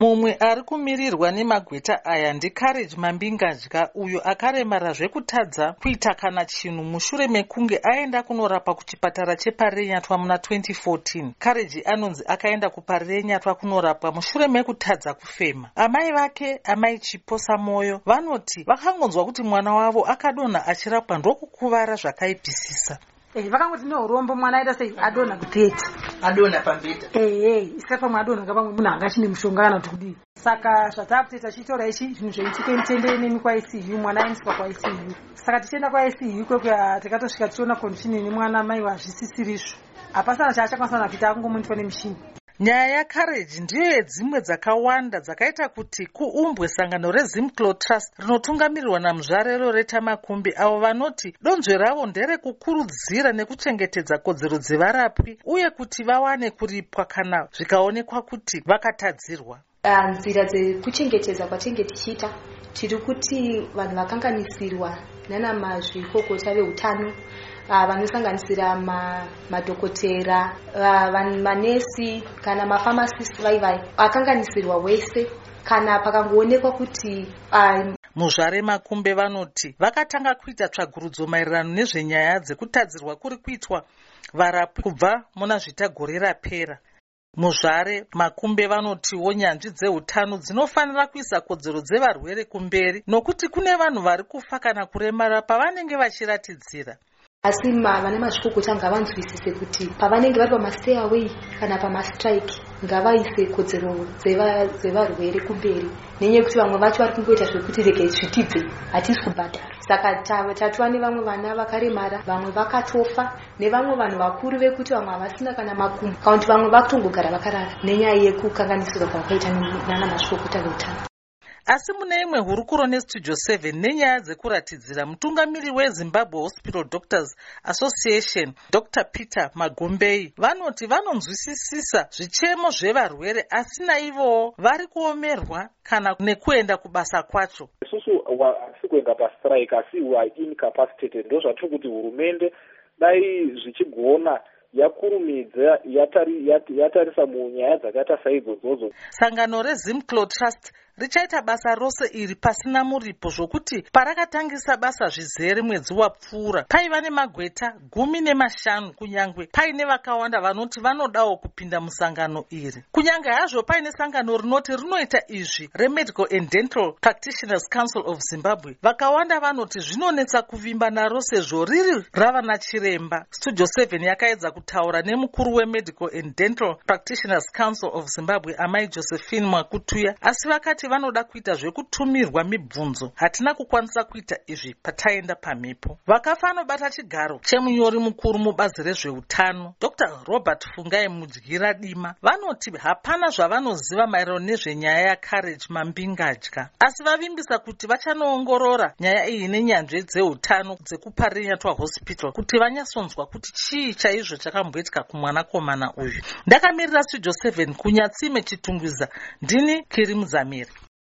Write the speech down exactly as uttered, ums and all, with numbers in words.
Mumwe ari kumirirwa nemagweta aya ndiCourage Mambingadya, uyo akaremara zvekutadza kuita kana chinhu mushure mekunge aenda kunorapa kuchipatara cheParenyatwa muna twenty fourteen. Courage anonzi akaenda kuParenyatwa kunorapwa mushure mekutadza kufema. Amai vake, amai Chiposa Moyo, vanoti vakangonzwa kuti mwana wavo akadonha achirapwa ndokukuvara zvakaipisisa. Eh, vakangoti neurombo mwana aita sei adonha kubhedha. Adonha pambedha. Eh, eh, isika pamwe adonha ngapamwe munhu anga chine mushonga kana kuti kudii. Saka zvatakutoita chitora ichi zvinhu zveitika mitendere nemi kwa I C U, mwana aendeswa kwa I C U. Saka tichienda kwa I C U kwekwe tikatosvika tichiona condition nemwana mai wazvisisirizvo. Hapasana chaachakwanisa kuita akungomuniswa nemushini. Nyaya yaCourage ndiyo yedzimwe dzakawanda dzakaita kuti kuumbwe sangano reZimclo Trust rinotungamirirwa namuzvare Loretta Makumbi, avo vanoti donzvo ravo nderekukurudzira nekuchengetedza kodzero dzevarapwi uye kuti vawane kuripwa kana zvikaonekwa kuti vakatadzirwa. Nzira dzekuchengetedza kwatinge tichiita tiri kuti vanhu vakanganisirwa nana mazvikokota veutano vanosanganisira madhokotera, manesi kana mafamasisti vaivai akanganisirwa wese kana pakangoonekwa kuti muzvare Makumbe vanoti vakatanga kuita tsvagurudzo maererano nezvenyaya dzekutadzirwa kuri kuitwa varapwi kubva muna zvitagore rapera. Muzvare Makumbe vanotiwo nyanzvi dzeutano dzinofanira kuisa kodzero dzevarwere kumberi nokuti kune vanhu vari kufa kana kuremara pavanenge vachiratidzira. Asi vana mazvikokota ngavanzwisise kuti pavanenge vari pamastay away kana pamastrike ngavaise kodzero dzevarwere kumberi, nenyaya yekuti vamwe vacho vari kungoita zvekuti rege zvitibve hatisi kubhadhara. Saka tatova nevamwe vana vakaremara, vamwe vakatofa, nevamwe vanhu vakuru vekuti vamwe havasina kana makumbo, kana kuti vamwe vakutongogara vakarara nenyaya yekukanganisirwa kwakaita nana mazvikokota veutano. Asi mune imwe hurukuro neStudio seven nenyaya dzekuratidzira, mutungamiri weZimbabwe Hospital Doctors Association Doctor Peter Magombei vanoti vanonzwisisisa zvichemo zvevarwere asi naivowo vari kuomerwa kana nekuenda kubasa kwacho. Isusu hatisi kuenda pastrike asi we are incapacitated. Ndo zvatiri kuti hurumende dai zvichigona yakurumidza yatarisa munyaya dzakaita saidzodzo. Sangano reZimclo Trust richaita basa rose iri pasina muripo, zvokuti parakatangisa basa zvizere mwedzi wapfuura paiva nemagweta gumi nemashanu, kunyangwe paine vakawanda vanoti vanodawo kupinda musangano iri. Kunyange hazvo paine sangano rinoti rinoita izvi reMedical and Dental Practitioners Council of Zimbabwe, vakawanda vanoti zvinonetsa kuvimba naro sezvo riri rava nachiremba. Studio seven yakaedza kutaura nemukuru weMedical and Dental Practitioners Council of Zimbabwe amai Josephine Mwakutuya, asi vakati vanoda kuita zvekutumirwa mibvunzo. Hatina kukwanisa kuita izvi pataenda pamhepo. Vakafanobata chigaro chemunyori mukuru mubazi rezveutano Doctor Robert Fungai Mudyira Dima vanoti hapana zvavanoziva maererano nezvenyaya yaCourage Mambingadya, asi vavimbisa kuti vachanoongorora nyaya iyi nenyanzvi dzeutano dzekuParenyatwa Hospital kuti vanyatsonzwa kuti chii chaizvo chakamboitika kumwanakomana uyu. Ndakamirira Studio seven kunyatsime Chitungwiza, ndini Kiri Muzamiri.